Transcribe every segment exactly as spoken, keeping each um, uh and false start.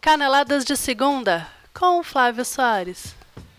Caneladas de Segunda, com o Flávio Soares.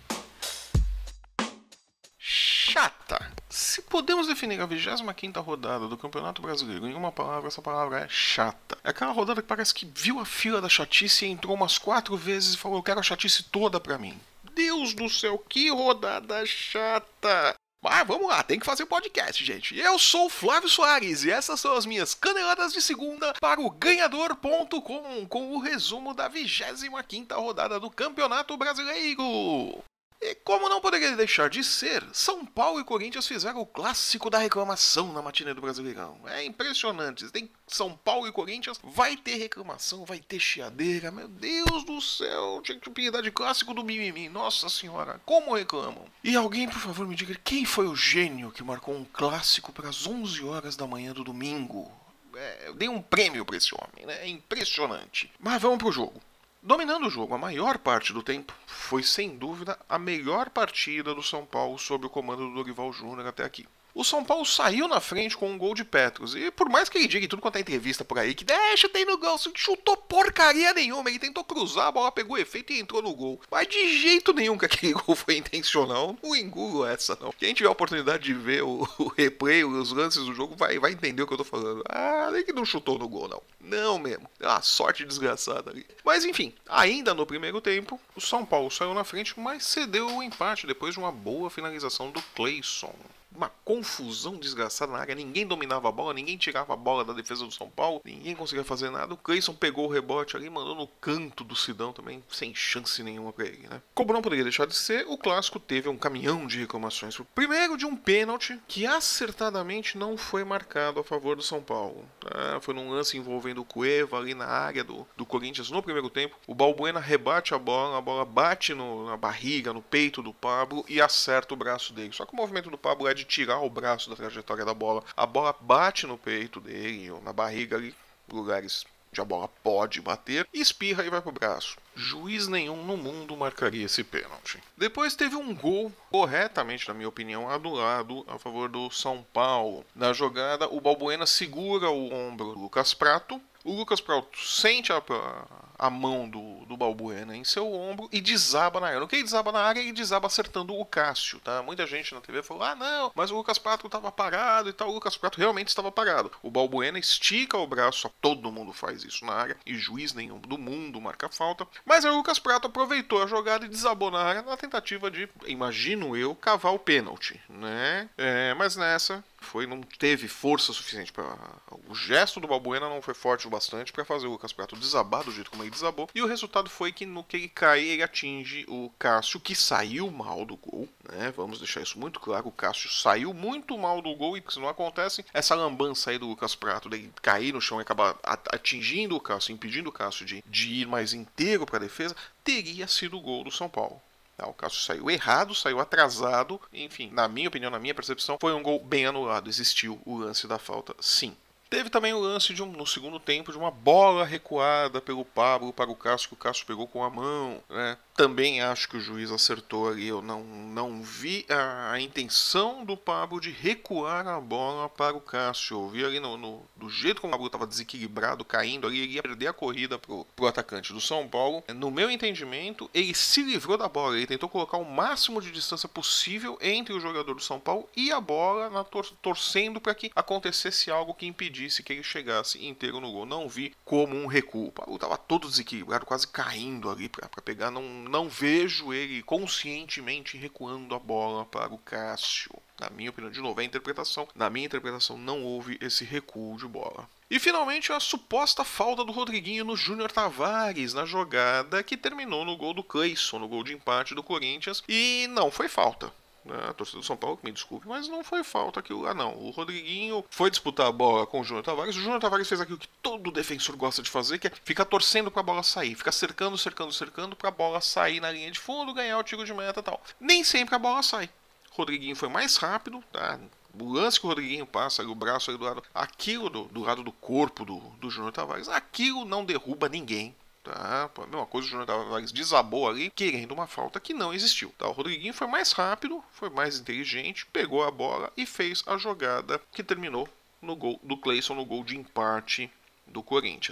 Chata. Se podemos definir a vigésima quinta rodada do Campeonato Brasileiro em uma palavra, essa palavra é chata. É aquela rodada que parece que viu a fila da chatice e entrou umas quatro vezes e falou: eu quero a chatice toda pra mim. Deus do céu, que rodada chata! Mas vamos lá, tem que fazer podcast, gente. Eu sou o Flávio Soares e essas são as minhas caneladas de segunda para o ganhador ponto com, com o resumo da vigésima quinta rodada do Campeonato Brasileiro. E como não poderia deixar de ser, São Paulo e Corinthians fizeram o clássico da reclamação na matinê do Brasileirão. É impressionante. Tem São Paulo e Corinthians, vai ter reclamação, vai ter chiadeira. Meu Deus do céu, tinha que piedade clássico do mimimi. Nossa senhora, como reclamam. E alguém, por favor, me diga quem foi o gênio que marcou um clássico para as onze horas da manhã do domingo. É, eu dei um prêmio para esse homem, né? É impressionante. Mas vamos pro jogo. Dominando o jogo a maior parte do tempo, foi sem dúvida a melhor partida do São Paulo sob o comando do Dorival Júnior até aqui. O São Paulo saiu na frente com um gol de Petros, e por mais que ele diga em tudo quanto é entrevista por aí, que é, chutei no gol, chutou porcaria nenhuma, ele tentou cruzar, a bola pegou efeito e entrou no gol. Mas de jeito nenhum que aquele gol foi intencional, não engulo essa não. Quem tiver a oportunidade de ver o, o replay, os lances do jogo, vai, vai entender o que eu tô falando. Ah, nem que não chutou no gol não. Não mesmo, é uma sorte desgraçada ali. Mas enfim, ainda no primeiro tempo, o São Paulo saiu na frente, mas cedeu o empate depois de uma boa finalização do Cleison. Uma confusão desgraçada na área, ninguém dominava a bola, ninguém tirava a bola da defesa do São Paulo, ninguém conseguia fazer nada. O Cleison pegou o rebote ali, mandou no canto do Sidão também, sem chance nenhuma pra ele, né? Como não poderia deixar de ser, o clássico teve um caminhão de reclamações. Primeiro de um pênalti que acertadamente não foi marcado a favor do São Paulo. Ah, foi num lance envolvendo o Cueva ali na área do, do Corinthians no primeiro tempo. O Balbuena rebate a bola, a bola bate no, na barriga, no peito do Pablo e acerta o braço dele. Só que o movimento do Pablo é de tirar o braço da trajetória da bola. A bola bate no peito dele, ou na barriga ali, lugares onde a bola pode bater, e espirra e vai pro braço. Juiz nenhum no mundo marcaria esse pênalti. Depois teve um gol, corretamente, na minha opinião, anulado a favor do São Paulo. Na jogada, o Balbuena segura o ombro do Lucas Prato. O Lucas Prato sente a, a mão do, do Balbuena em seu ombro e desaba na área. No que ele desaba na área, ele desaba acertando o Cássio, tá? Muita gente na T V falou, ah não, mas o Lucas Prato estava parado e tal. O Lucas Prato realmente estava parado. O Balbuena estica o braço, todo mundo faz isso na área, e juiz nenhum do mundo marca falta. Mas o Lucas Prato aproveitou a jogada e desabou na área na tentativa de, imagino eu, cavar o pênalti, né? É, mas nessa... Foi, não teve força suficiente para o gesto do Balbuena não foi forte o bastante para fazer o Lucas Prato desabar do jeito como ele desabou, e o resultado foi que no que ele cai ele atinge o Cássio, que saiu mal do gol, né? Vamos deixar isso muito claro, o Cássio saiu muito mal do gol, e se não acontece essa lambança aí do Lucas Prato dele cair no chão e acabar atingindo o Cássio, impedindo o Cássio de, de ir mais inteiro para a defesa, teria sido o gol do São Paulo. O Cássio saiu errado, saiu atrasado, enfim, na minha opinião, na minha percepção, foi um gol bem anulado, existiu o lance da falta, sim. Teve também o lance de um, no segundo tempo de uma bola recuada pelo Pablo para o Cássio, que o Cássio pegou com a mão, né? Também acho que o juiz acertou ali, eu não, não vi a, a intenção do Pablo de recuar a bola para o Cássio. Eu vi ali no, no, do jeito como o Pablo estava desequilibrado, caindo ali, ele ia perder a corrida pro, pro atacante do São Paulo. No meu entendimento, ele se livrou da bola, ele tentou colocar o máximo de distância possível entre o jogador do São Paulo e a bola, na tor- torcendo para que acontecesse algo que impedisse que ele chegasse inteiro no gol. Não vi como um recuo. O Pablo estava todo desequilibrado, quase caindo ali para pegar, não Não vejo ele conscientemente recuando a bola para o Cássio. Na minha opinião, de novo, é a interpretação. Na minha interpretação, não houve esse recuo de bola. E finalmente a suposta falta do Rodriguinho no Júnior Tavares na jogada que terminou no gol do Cleison, no gol de empate do Corinthians. E não foi falta. A torcida do São Paulo, que me desculpe, mas não foi falta aquilo lá não. O Rodriguinho foi disputar a bola com o Júnior Tavares. O Júnior Tavares fez aquilo que todo defensor gosta de fazer, que é ficar torcendo pra bola sair, ficar cercando, cercando, cercando pra bola sair na linha de fundo, ganhar o tiro de meta e tal. Nem sempre a bola sai. O Rodriguinho foi mais rápido, tá? O lance que o Rodriguinho passa, ali, o braço ali do lado, aquilo do, do lado do corpo do, do Júnior Tavares, aquilo não derruba ninguém. Tá? A mesma coisa, o Júnior Tavares desabou ali, querendo uma falta que não existiu. Tá? O Rodriguinho foi mais rápido, foi mais inteligente, pegou a bola e fez a jogada que terminou no gol do Cleison, no gol de empate do Corinthians.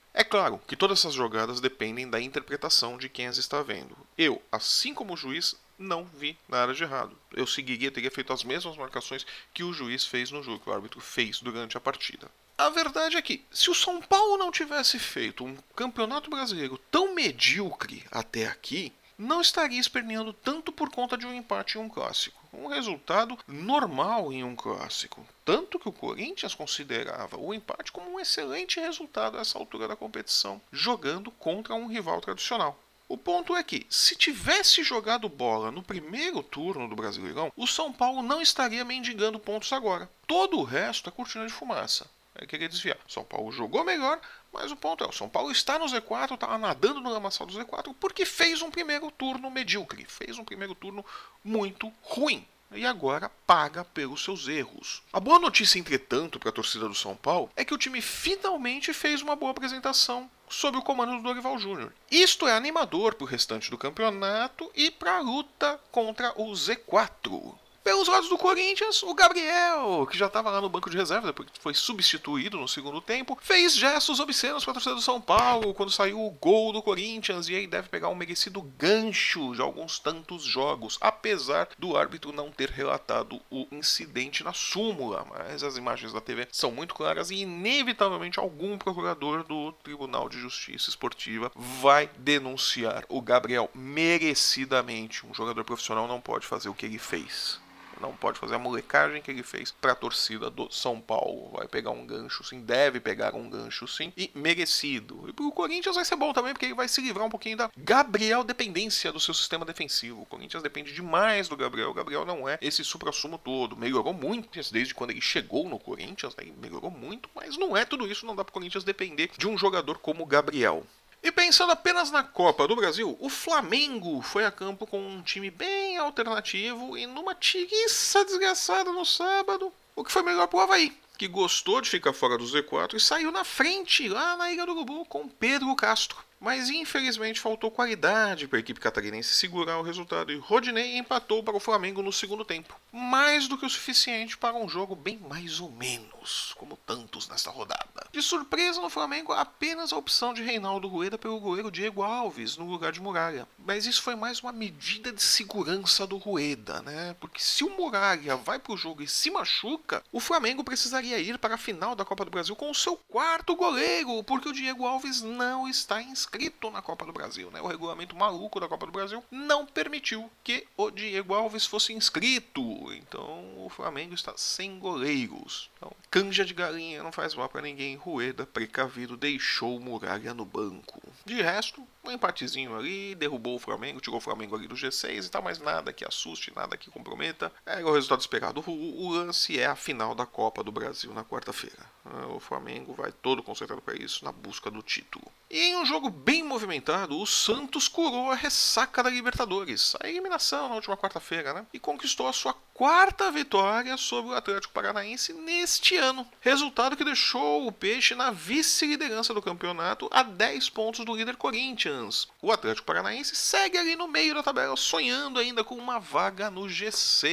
É claro que todas essas jogadas dependem da interpretação de quem as está vendo. Eu, assim como o juiz, não vi nada de errado. Eu seguiria, teria feito as mesmas marcações que o juiz fez no jogo, que o árbitro fez durante a partida. A verdade é que, se o São Paulo não tivesse feito um campeonato brasileiro tão medíocre até aqui, não estaria esperneando tanto por conta de um empate em um clássico. Um resultado normal em um clássico. Tanto que o Corinthians considerava o empate como um excelente resultado a essa altura da competição, jogando contra um rival tradicional. O ponto é que, se tivesse jogado bola no primeiro turno do Brasileirão, o São Paulo não estaria mendigando pontos agora. Todo o resto é cortina de fumaça. É querer desviar. São Paulo jogou melhor, mas o ponto é, o São Paulo está no Z quatro, está nadando no lamaçal do Z quatro, porque fez um primeiro turno medíocre, fez um primeiro turno muito ruim. E agora paga pelos seus erros. A boa notícia, entretanto, para a torcida do São Paulo, é que o time finalmente fez uma boa apresentação sob o comando do Dorival Júnior. Isto é animador para o restante do campeonato e para a luta contra o Z quatro. Pelos lados do Corinthians, o Gabriel, que já estava lá no banco de reserva, depois que foi substituído no segundo tempo, fez gestos obscenos para a torcida do São Paulo quando saiu o gol do Corinthians, e aí deve pegar um merecido gancho de alguns tantos jogos, apesar do árbitro não ter relatado o incidente na súmula. Mas as imagens da T V são muito claras e inevitavelmente algum procurador do Tribunal de Justiça Esportiva vai denunciar o Gabriel merecidamente. Um jogador profissional não pode fazer o que ele fez. Não pode fazer a molecagem que ele fez para a torcida do São Paulo. Vai pegar um gancho sim, deve pegar um gancho sim, e merecido. E pro Corinthians vai ser bom também, porque ele vai se livrar um pouquinho da Gabriel dependência do seu sistema defensivo. O Corinthians depende demais do Gabriel. O Gabriel não é esse supra-sumo todo. Melhorou muito desde quando ele chegou no Corinthians, né? Ele melhorou muito, mas não é tudo isso. Não dá pro Corinthians depender de um jogador como o Gabriel. E pensando apenas na Copa do Brasil, o Flamengo foi a campo com um time bem alternativo e numa tiriça desgraçada no sábado, o que foi melhor pro Avaí, que gostou de ficar fora do Z quatro e saiu na frente lá na Ilha do Urubu com Pedro Castro. Mas infelizmente faltou qualidade para a equipe catarinense segurar o resultado e Rodinei empatou para o Flamengo no segundo tempo. Mais do que o suficiente para um jogo bem mais ou menos, como tantos nesta rodada. De surpresa no Flamengo, apenas a opção de Reinaldo Rueda pelo goleiro Diego Alves no lugar de Muralha. Mas isso foi mais uma medida de segurança do Rueda, né? Porque se o Muralha vai para o jogo e se machuca, o Flamengo precisaria ir para a final da Copa do Brasil com o seu quarto goleiro, porque o Diego Alves não está inscrito inscrito na Copa do Brasil, né? O regulamento maluco da Copa do Brasil não permitiu que o Diego Alves fosse inscrito. Então o Flamengo está sem goleiros. Então, canja de galinha não faz mal para ninguém. Rueda, precavido, deixou o Muralha no banco. De resto, um empatezinho ali, derrubou o Flamengo, tirou o Flamengo ali do G seis e tal, mas nada que assuste, nada que comprometa. É o resultado esperado. O, o lance é a final da Copa do Brasil na quarta-feira. O Flamengo vai todo concentrado para isso, na busca do título. E em um jogo bem movimentado, o Santos curou a ressaca da Libertadores, a eliminação na última quarta-feira, né? E conquistou a sua quarta vitória sobre o Atlético Paranaense neste ano. Resultado que deixou o Peixe na vice-liderança do campeonato a dez pontos do líder Corinthians. O Atlético Paranaense segue ali no meio da tabela, sonhando ainda com uma vaga no G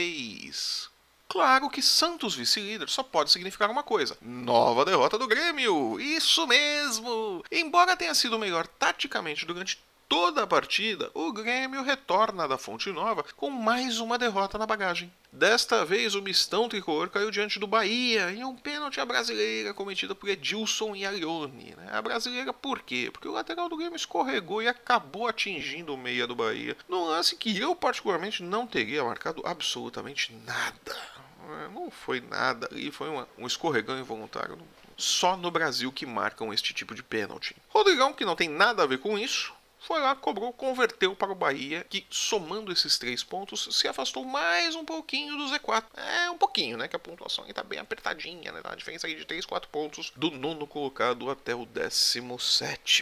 seis. Claro que Santos vice-líder só pode significar uma coisa: nova derrota do Grêmio. Isso mesmo! Embora tenha sido melhor taticamente durante toda a partida, o Grêmio retorna da Fonte Nova com mais uma derrota na bagagem. Desta vez o mistão tricolor caiu diante do Bahia em um pênalti à brasileira cometido por Edilson e Arione. Né? A brasileira por quê? Porque o lateral do Grêmio escorregou e acabou atingindo o meia do Bahia, num lance que eu particularmente não teria marcado absolutamente nada. Não foi nada, e foi uma, um escorregão involuntário. Só no Brasil que marcam este tipo de pênalti. Rodrigão, que não tem nada a ver com isso, foi lá, cobrou, converteu para o Bahia, que somando esses três pontos, se afastou mais um pouquinho do Z quatro. É, um pouquinho, né, que a pontuação está bem apertadinha, né, a diferença aí de três, quatro pontos do nono colocado até o décimo sétimo.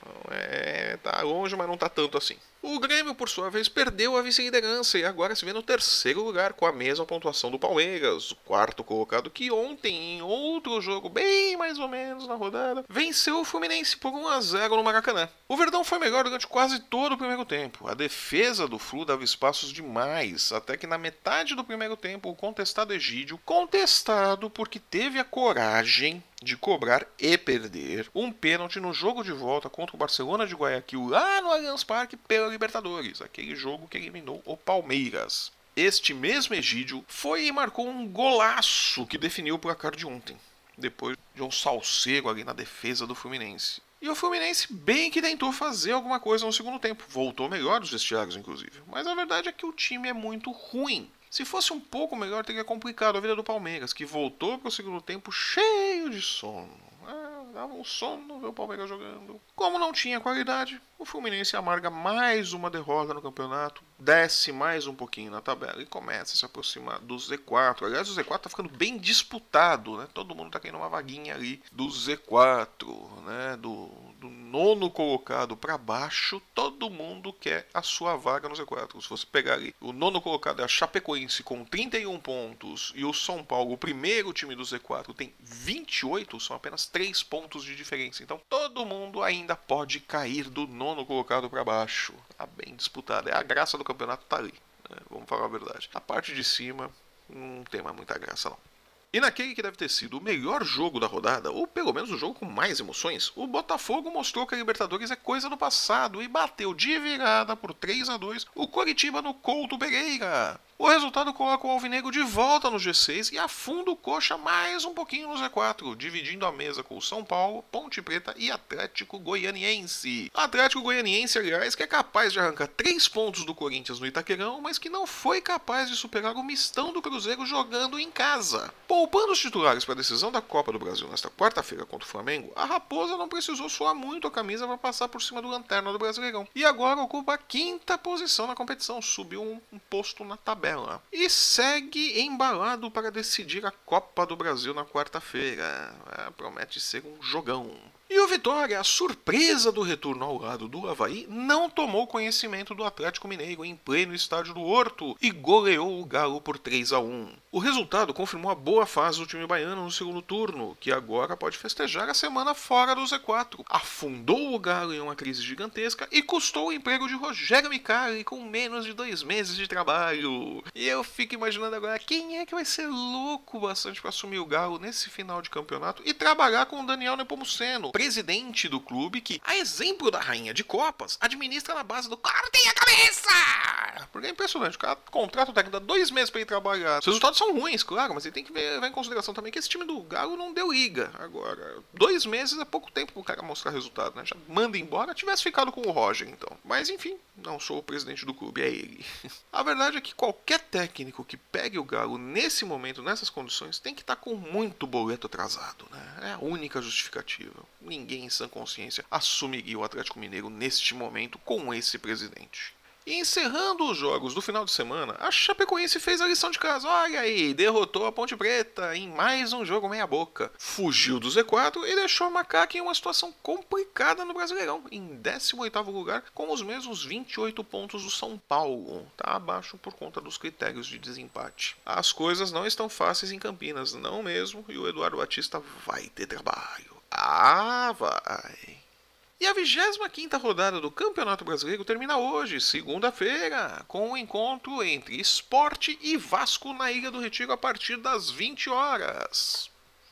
É, tá longe, mas não tá tanto assim. O Grêmio, por sua vez, perdeu a vice-liderança e agora se vê no terceiro lugar com a mesma pontuação do Palmeiras, o quarto colocado que ontem, em outro jogo bem mais ou menos na rodada, venceu o Fluminense por um a zero no Maracanã. O Verdão foi melhor durante quase todo o primeiro tempo. A defesa do Flu dava espaços demais, até que na metade do primeiro tempo o contestado Egídio, contestado porque teve a coragem de cobrar e perder um pênalti no jogo de volta contra o Barcelona de Guayaquil lá no Allianz Parque pela Libertadores, aquele jogo que eliminou o Palmeiras. Este mesmo Egídio foi e marcou um golaço que definiu o placar de ontem, depois de um salseiro ali na defesa do Fluminense. E o Fluminense bem que tentou fazer alguma coisa no segundo tempo, voltou melhor dos vestiários inclusive, mas a verdade é que o time é muito ruim. Se fosse um pouco melhor, teria complicado a vida do Palmeiras, que voltou para o segundo tempo cheio de sono. Ah, dava um sono ver o Palmeiras jogando. Como não tinha qualidade, o Fluminense amarga mais uma derrota no campeonato, desce mais um pouquinho na tabela e começa a se aproximar do Z quatro. Aliás, o Z quatro tá ficando bem disputado, né? Todo mundo tá querendo uma vaguinha ali do Z quatro, né? Do, do nono colocado para baixo, todo mundo quer a sua vaga no Z quatro. Se você pegar ali, o nono colocado é a Chapecoense com trinta e um pontos e o São Paulo, o primeiro time do Z quatro, tem vinte e oito, são apenas três pontos de diferença. Então todo mundo ainda pode cair do nono colocado para baixo. Tá bem disputado. É a graça do campeonato tá ali, né? Vamos falar a verdade. A parte de cima não tem mais muita graça não. E naquele que deve ter sido o melhor jogo da rodada, ou pelo menos o jogo com mais emoções, o Botafogo mostrou que a Libertadores é coisa do passado e bateu de virada por três a dois o Coritiba no Couto Pereira. O resultado coloca o Alvinegro de volta no G seis e afunda o Coxa mais um pouquinho no Z quatro, dividindo a mesa com o São Paulo, Ponte Preta e Atlético Goianiense. Atlético Goianiense, aliás, que é capaz de arrancar três pontos do Corinthians no Itaquerão, mas que não foi capaz de superar o mistão do Cruzeiro jogando em casa. Poupando os titulares para a decisão da Copa do Brasil nesta quarta-feira contra o Flamengo, a Raposa não precisou suar muito a camisa para passar por cima do lanterna do Brasileirão. E agora ocupa a quinta posição na competição, subiu um, um posto na tabela. E segue embalado para decidir a Copa do Brasil na quarta-feira. É, promete ser um jogão. E o Vitória, a surpresa do retorno ao lado do Avaí, não tomou conhecimento do Atlético Mineiro em pleno estádio do Horto e goleou o Galo por três a um. O resultado confirmou a boa fase do time baiano no segundo turno, que agora pode festejar a semana fora do Z quatro. Afundou o Galo em uma crise gigantesca e custou o emprego de Rogério Micali com menos de dois meses de trabalho. E eu fico imaginando agora quem é que vai ser louco bastante para assumir o Galo nesse final de campeonato e trabalhar com o Daniel Nepomuceno, presidente do clube que, a exemplo da rainha de copas, administra na base do cortem a cabeça! Porque é impressionante, o cara contrata o técnico, dá dois meses pra ele trabalhar. Os resultados são ruins, claro, mas ele tem que ver, levar em consideração também que esse time do Galo não deu liga. Agora, dois meses é pouco tempo pro cara mostrar resultado, né? Já manda embora, tivesse ficado com o Roger, então. Mas enfim, não sou o presidente do clube, é ele. A verdade é que qualquer técnico que pegue o Galo nesse momento, nessas condições, tem que estar com muito boleto atrasado, né? É a única justificativa. Ninguém em sã consciência assumiria o Atlético Mineiro neste momento com esse presidente. E encerrando os jogos do final de semana, a Chapecoense fez a lição de casa. Olha aí, derrotou a Ponte Preta em mais um jogo meia boca. Fugiu do Z quatro e deixou a Macaca em uma situação complicada no Brasileirão, em décimo oitavo lugar, com os mesmos vinte e oito pontos do São Paulo. Tá abaixo por conta dos critérios de desempate. As coisas não estão fáceis em Campinas, não mesmo, e o Eduardo Batista vai ter trabalho. Ah, vai! E a vigésima quinta rodada do Campeonato Brasileiro termina hoje, segunda-feira, com um encontro entre Sport e Vasco na Ilha do Retiro a partir das vinte horas.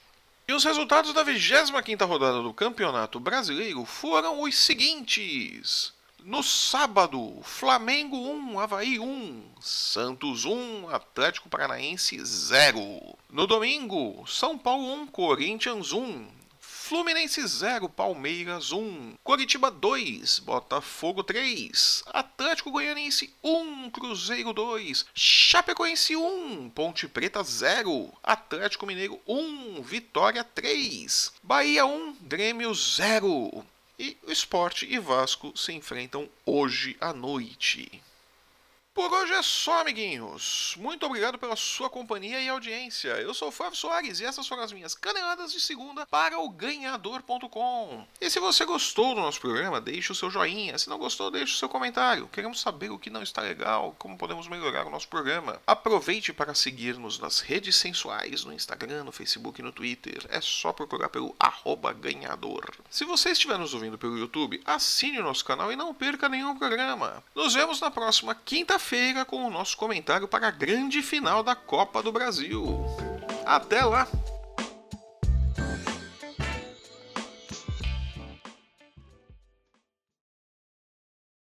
E os resultados da vigésima quinta rodada do Campeonato Brasileiro foram os seguintes. No sábado, Flamengo um, Avaí um, Santos um, Atlético Paranaense zero. No domingo, São Paulo um, Corinthians um. Fluminense zero, Palmeiras um, Coritiba dois, Botafogo três, Atlético Goianiense um, Cruzeiro dois, Chapecoense um, Ponte Preta zero, Atlético Mineiro um, Vitória três, Bahia um, Grêmio zero. E o Sport e Vasco se enfrentam hoje à noite. Por hoje é só, amiguinhos. Muito obrigado pela sua companhia e audiência. Eu sou o Flávio Soares e essas foram as minhas caneladas de segunda para o ganhador ponto com. E se você gostou do nosso programa, deixe o seu joinha. Se não gostou, deixe o seu comentário. Queremos saber o que não está legal, como podemos melhorar o nosso programa. Aproveite para seguir-nos nas redes sensuais, no Instagram, no Facebook e no Twitter. É só procurar pelo arroba ganhador. Se você estiver nos ouvindo pelo YouTube, assine o nosso canal e não perca nenhum programa. Nos vemos na próxima quinta-feira feira com o nosso comentário para a grande final da Copa do Brasil. Até lá!